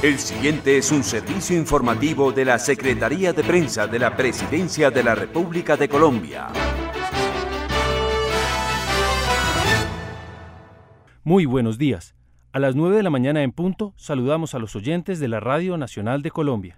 El siguiente es un servicio informativo de la Secretaría de Prensa de la Presidencia de la República de Colombia. Muy buenos días. A las 9 de la mañana en punto, saludamos a los oyentes de la Radio Nacional de Colombia.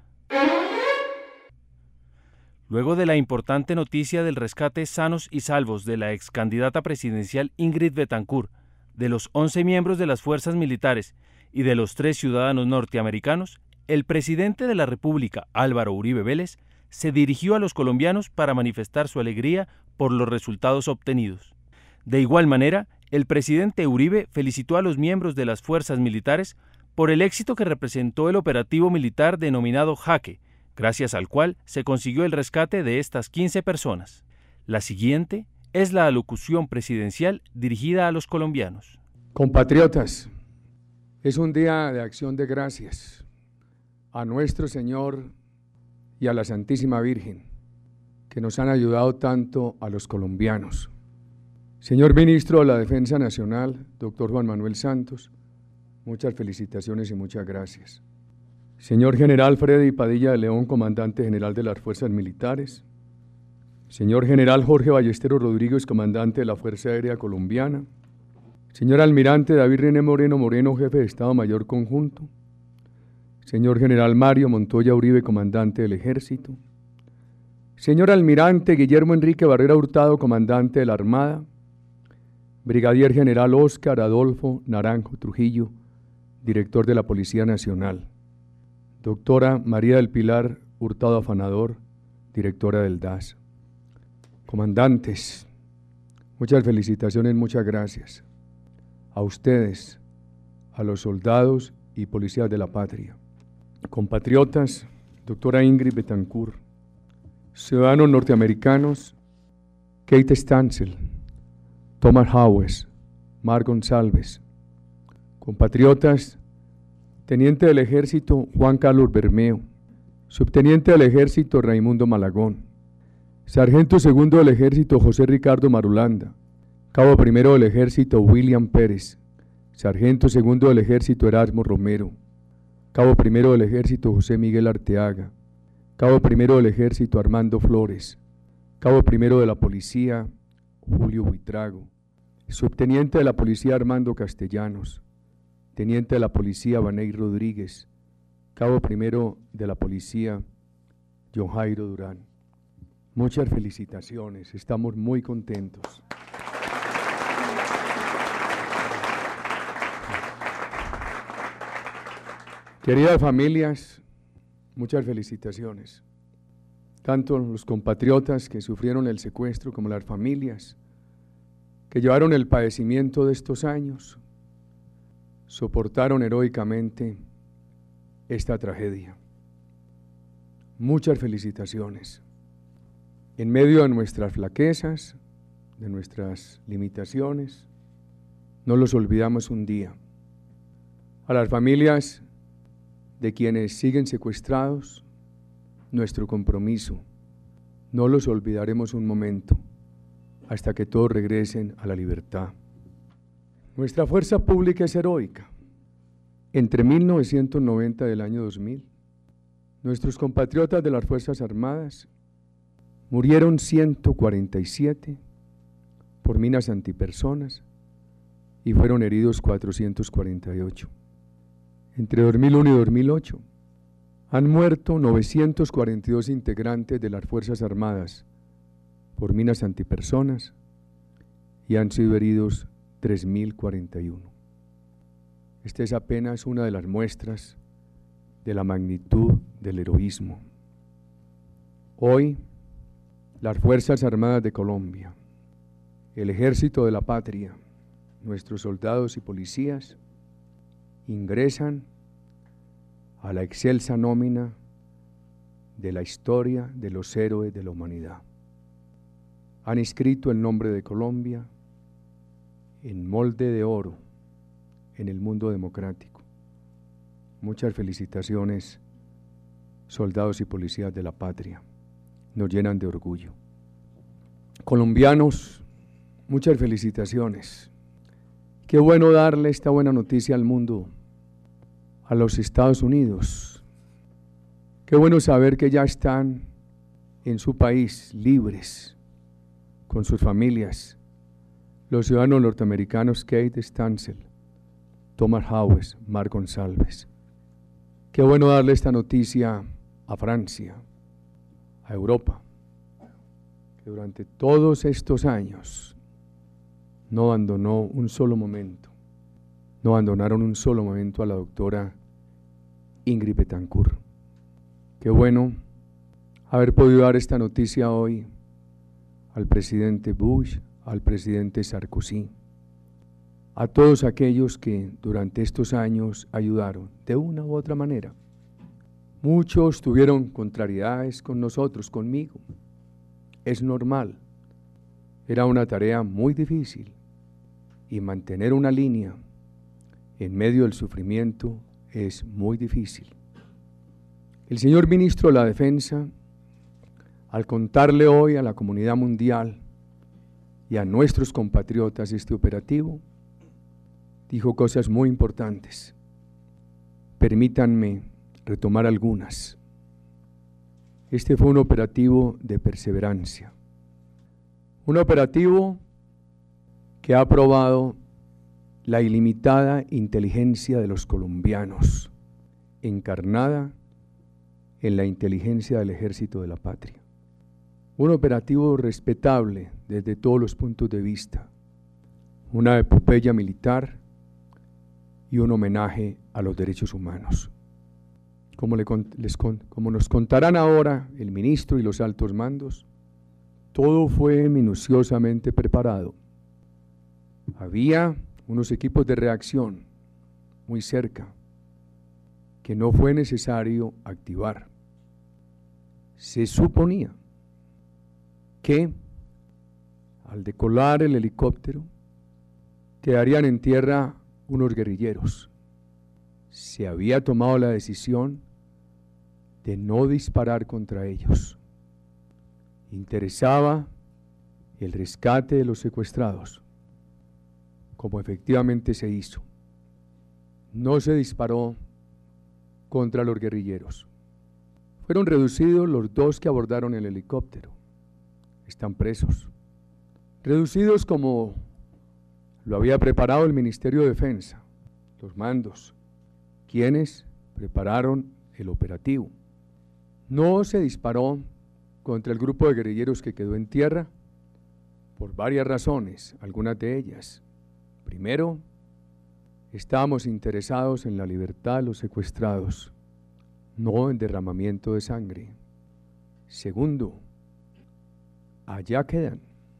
Luego de la importante noticia del rescate sanos y salvos de la ex candidata presidencial Ingrid Betancourt, de los 11 miembros de las fuerzas militares y de los 3 ciudadanos norteamericanos, el presidente de la República, Álvaro Uribe Vélez, se dirigió a los colombianos para manifestar su alegría por los resultados obtenidos. De igual manera, el presidente Uribe felicitó a los miembros de las fuerzas militares por el éxito que representó el operativo militar denominado Jaque, gracias al cual se consiguió el rescate de estas 15 personas. La siguiente es la alocución presidencial dirigida a los colombianos. Compatriotas, es un día de acción de gracias a nuestro Señor y a la Santísima Virgen, que nos han ayudado tanto a los colombianos. Señor Ministro de la Defensa Nacional, doctor Juan Manuel Santos, muchas felicitaciones y muchas gracias. Señor General Freddy Padilla de León, Comandante General de las Fuerzas Militares. Señor General Jorge Ballesteros Rodríguez, Comandante de la Fuerza Aérea Colombiana. Señor Almirante David René Moreno, Jefe de Estado Mayor Conjunto. Señor General Mario Montoya Uribe, Comandante del Ejército. Señor Almirante Guillermo Enrique Barrera Hurtado, Comandante de la Armada. Brigadier General Óscar Adolfo Naranjo Trujillo, Director de la Policía Nacional. Doctora María del Pilar Hurtado Afanador, Directora del DAS. Comandantes, muchas felicitaciones, muchas gracias. A ustedes, a los soldados y policías de la patria. Compatriotas, doctora Ingrid Betancourt, ciudadanos norteamericanos, Kate Stansel, Thomas Howes, Mar González. Compatriotas, Teniente del Ejército Juan Carlos Bermeo, Subteniente del Ejército Raimundo Malagón, Sargento Segundo del Ejército José Ricardo Marulanda, Cabo Primero del Ejército William Pérez, Sargento Segundo del Ejército Erasmo Romero, Cabo Primero del Ejército José Miguel Arteaga, Cabo Primero del Ejército Armando Flores, Cabo Primero de la Policía Julio Buitrago, Subteniente de la Policía Armando Castellanos, Teniente de la Policía Vaney Rodríguez, Cabo Primero de la Policía John Jairo Durán. Muchas felicitaciones, estamos muy contentos. Queridas familias, muchas felicitaciones. Tanto los compatriotas que sufrieron el secuestro como las familias que llevaron el padecimiento de estos años, soportaron heroicamente esta tragedia. Muchas felicitaciones. En medio de nuestras flaquezas, de nuestras limitaciones, no los olvidamos un día. A las familias de quienes siguen secuestrados, nuestro compromiso, no los olvidaremos un momento, hasta que todos regresen a la libertad. Nuestra fuerza pública es heroica. Entre 1990 y el año 2000, nuestros compatriotas de las Fuerzas Armadas murieron 147 por minas antipersonas y fueron heridos 448. Entre 2001 y 2008 han muerto 942 integrantes de las Fuerzas Armadas por minas antipersonas y han sido heridos 3.041. Esta es apenas una de las muestras de la magnitud del heroísmo. Hoy, las Fuerzas Armadas de Colombia, el Ejército de la Patria, nuestros soldados y policías ingresan a la excelsa nómina de la historia de los héroes de la humanidad. Han inscrito el nombre de Colombia en molde de oro en el mundo democrático. Muchas felicitaciones, soldados y policías de la patria. Nos llenan de orgullo. Colombianos, muchas felicitaciones. Qué bueno darle esta buena noticia al mundo, a los Estados Unidos. Qué bueno saber que ya están en su país libres, con sus familias, los ciudadanos norteamericanos Kate Stansel, Thomas Howes, Mark González. Qué bueno darle esta noticia a Francia, a Europa, que durante todos estos años no abandonó un solo momento, no abandonaron un solo momento a la doctora Ingrid Betancourt. Qué bueno haber podido dar esta noticia hoy al presidente Bush, al presidente Sarkozy, a todos aquellos que durante estos años ayudaron de una u otra manera. Muchos tuvieron contrariedades con nosotros, conmigo. Es normal. Era una tarea muy difícil y mantener una línea en medio del sufrimiento es muy difícil. El señor ministro de la Defensa, al contarle hoy a la comunidad mundial y a nuestros compatriotas este operativo, dijo cosas muy importantes. Permítanme retomar algunas. Este fue un operativo de perseverancia, un operativo que ha probado la ilimitada inteligencia de los colombianos, encarnada en la inteligencia del Ejército de la Patria. Un operativo respetable desde todos los puntos de vista, una epopeya militar y un homenaje a los derechos humanos. Como nos contarán ahora el ministro y los altos mandos, todo fue minuciosamente preparado. Había unos equipos de reacción muy cerca que no fue necesario activar. Se suponía que al decolar el helicóptero quedarían en tierra unos guerrilleros. Se había tomado la decisión de no disparar contra ellos. Interesaba el rescate de los secuestrados, como efectivamente se hizo. No se disparó contra los guerrilleros. Fueron reducidos los dos que abordaron el helicóptero. Están presos. Reducidos como lo había preparado el Ministerio de Defensa, los mandos, quienes prepararon el operativo. No se disparó contra el grupo de guerrilleros que quedó en tierra por varias razones, algunas de ellas. Primero, estábamos interesados en la libertad de los secuestrados, no en derramamiento de sangre. Segundo, allá quedan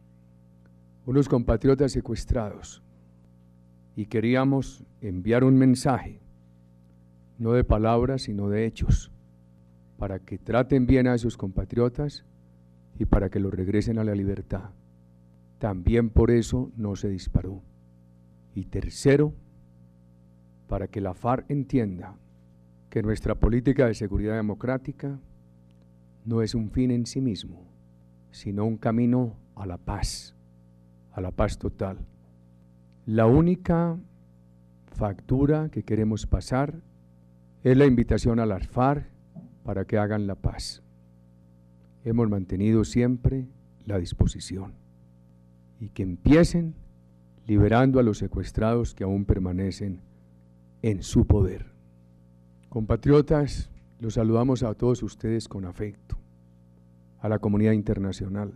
unos compatriotas secuestrados y queríamos enviar un mensaje, no de palabras, sino de hechos, para que traten bien a esos compatriotas y para que los regresen a la libertad. También por eso no se disparó. Y tercero, para que la FARC entienda que nuestra política de seguridad democrática no es un fin en sí mismo, sino un camino a la paz total. La única factura que queremos pasar es la invitación a las FARC para que hagan la paz. Hemos mantenido siempre la disposición y que empiecen liberando a los secuestrados que aún permanecen en su poder. Compatriotas, los saludamos a todos ustedes con afecto, a la comunidad internacional.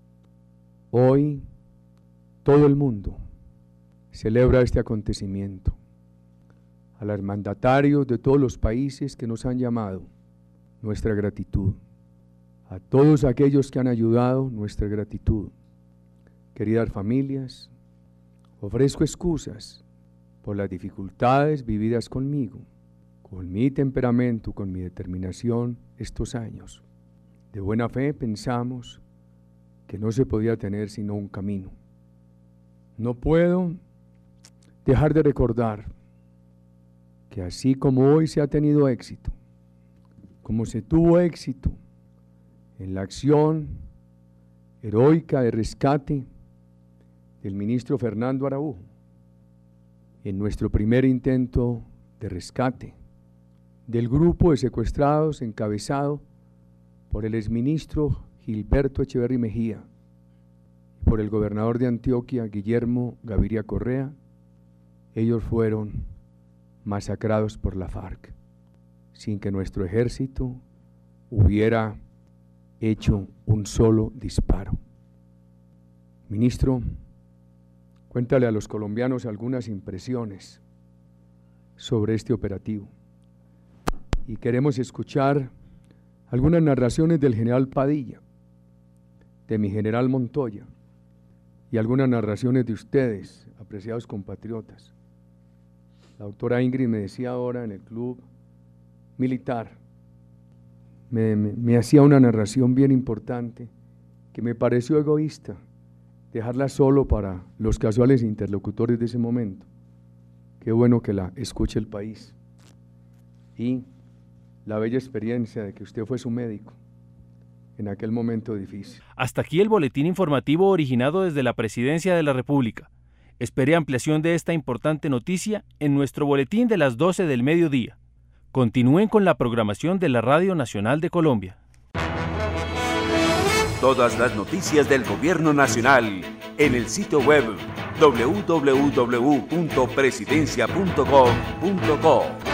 Hoy todo el mundo celebra este acontecimiento. A los mandatarios de todos los países que nos han llamado, nuestra gratitud. A todos aquellos que han ayudado, nuestra gratitud. Queridas familias, ofrezco excusas por las dificultades vividas conmigo, con mi temperamento, con mi determinación estos años. De buena fe pensamos que no se podía tener sino un camino. No puedo dejar de recordar que así como hoy se ha tenido éxito, como se tuvo éxito en la acción heroica de rescate del ministro Fernando Araújo, en nuestro primer intento de rescate del grupo de secuestrados encabezado por el exministro Gilberto Echeverry Mejía y por el gobernador de Antioquia, Guillermo Gaviria Correa, ellos fueron masacrados por la FARC, sin que nuestro ejército hubiera hecho un solo disparo. Ministro, cuéntale a los colombianos algunas impresiones sobre este operativo. Y queremos escuchar algunas narraciones del general Padilla, de mi general Montoya, y algunas narraciones de ustedes, apreciados compatriotas. La doctora Ingrid me decía ahora en el club militar, me hacía una narración bien importante que me pareció egoísta, dejarla solo para los casuales interlocutores de ese momento. Qué bueno que la escuche el país. Y la bella experiencia de que usted fue su médico en aquel momento difícil. Hasta aquí el boletín informativo originado desde la Presidencia de la República. Espere ampliación de esta importante noticia en nuestro boletín de las 12 del mediodía. Continúen con la programación de la Radio Nacional de Colombia. Todas las noticias del Gobierno Nacional en el sitio web www.presidencia.gov.co.